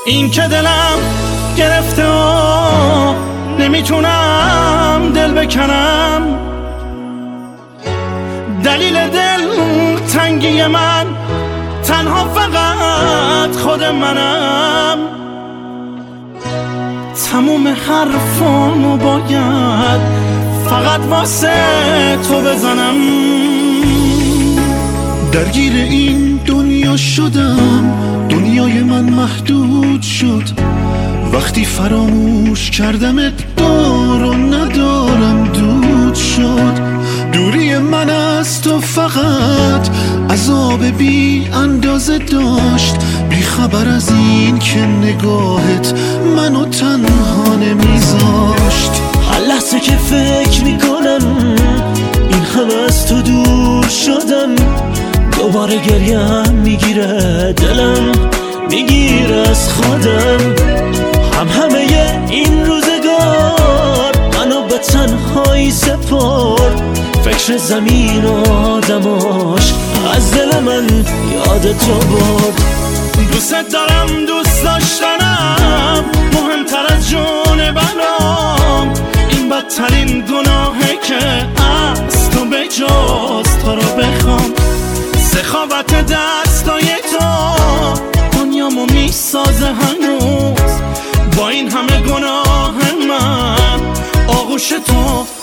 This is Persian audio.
این که دلم گرفته و نمیتونم دل بکنم، دلیل دل تنگی من تنها فقط خود منم. تموم حرفامو باید فقط واسه تو بزنم. درگیر این دنیا شدم، دنیای من محدود شد. وقتی فراموش کردمت دار و ندارم دود شد. دوری من از تو فقط عذاب بی اندازه داشت، بی خبر از این که نگاهت منو تنها نمیذاشت. هر لحظه که فکر میکنم این همه از تو دور شدم، دوباره گریم میگیره، دلم میگیره از خودم. همه این روزگار منو به تنهایی سپرد، فکر زمین و آدماش از دل من یاد تو برد. دوست دارم، دوست داشتنم مهمتر از جون برام. این بدترین گناهه که از تو به جز تو رو بخوام. سخاوت دستای تو دنیامو میسازه هنوز. با این همه گناه من آغوش تو